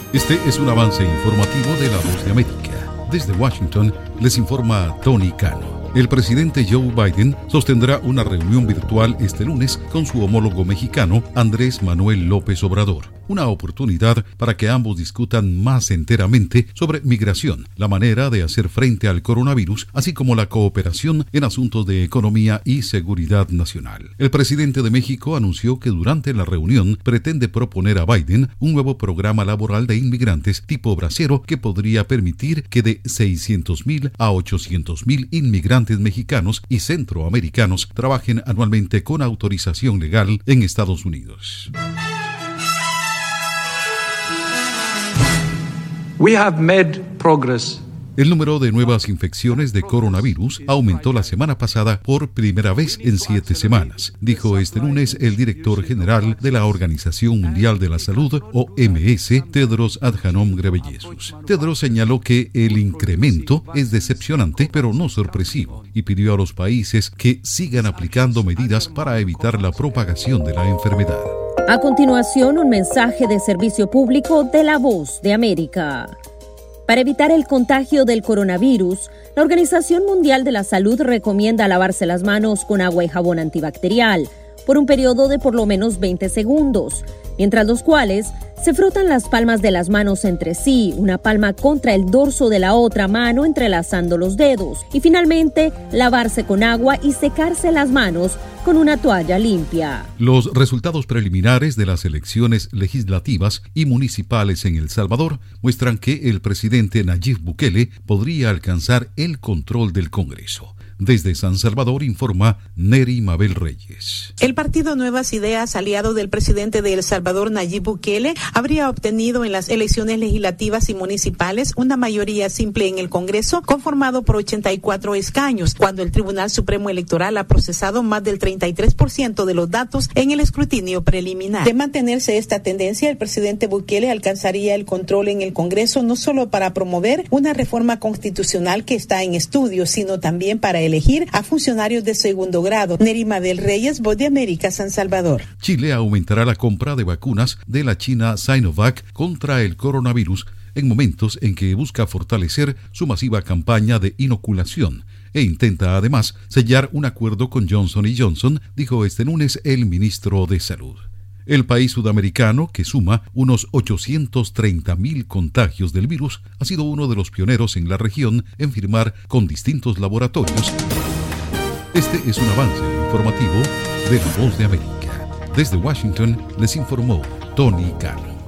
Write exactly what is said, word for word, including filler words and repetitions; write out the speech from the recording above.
Este es un avance informativo de La Voz de América. Desde Washington les informa Tony Cano. El presidente Joe Biden sostendrá una reunión virtual este lunes con su homólogo mexicano Andrés Manuel López Obrador, una oportunidad para que ambos discutan más enteramente sobre migración, la manera de hacer frente al coronavirus, así como la cooperación en asuntos de economía y seguridad nacional. El presidente de México anunció que durante la reunión pretende proponer a Biden un nuevo programa laboral de inmigrantes tipo bracero que podría permitir que de seiscientos mil a ochocientos mil inmigrantes mexicanos y centroamericanos trabajen anualmente con autorización legal en Estados Unidos. We have made progress. El número de nuevas infecciones de coronavirus aumentó la semana pasada por primera vez en siete semanas, dijo este lunes el director general de la Organización Mundial de la Salud, O M S, Tedros Adhanom Ghebreyesus. Tedros señaló que el incremento es decepcionante, pero no sorpresivo, y pidió a los países que sigan aplicando medidas para evitar la propagación de la enfermedad. A continuación, un mensaje de servicio público de La Voz de América. Para evitar el contagio del coronavirus, la Organización Mundial de la Salud recomienda lavarse las manos con agua y jabón antibacterial por un periodo de por lo menos veinte segundos, mientras los cuales se frotan las palmas de las manos entre sí, una palma contra el dorso de la otra mano entrelazando los dedos, y finalmente lavarse con agua y secarse las manos con una toalla limpia. Los resultados preliminares de las elecciones legislativas y municipales en El Salvador muestran que el presidente Nayib Bukele podría alcanzar el control del Congreso. Desde San Salvador informa Neri Mabel Reyes. El partido Nuevas Ideas, aliado del presidente de El Salvador, Nayib Bukele, habría obtenido en las elecciones legislativas y municipales una mayoría simple en el Congreso, conformado por ochenta y cuatro escaños, cuando el Tribunal Supremo Electoral ha procesado más del treinta y tres por ciento de los datos en el escrutinio preliminar. De mantenerse esta tendencia, el presidente Bukele alcanzaría el control en el Congreso no solo para promover una reforma constitucional que está en estudio, sino también para elegir a funcionarios de segundo grado. Neri Mabel Reyes, Voz de América, San Salvador. Chile aumentará la compra de vacunas de la China Sinovac contra el coronavirus en momentos en que busca fortalecer su masiva campaña de inoculación e intenta además sellar un acuerdo con Johnson y Johnson, dijo este lunes el ministro de Salud. El país sudamericano, que suma unos ochocientos treinta mil contagios del virus, ha sido uno de los pioneros en la región en firmar con distintos laboratorios. Este es un avance informativo de La Voz de América. Desde Washington les informó Tony Cano.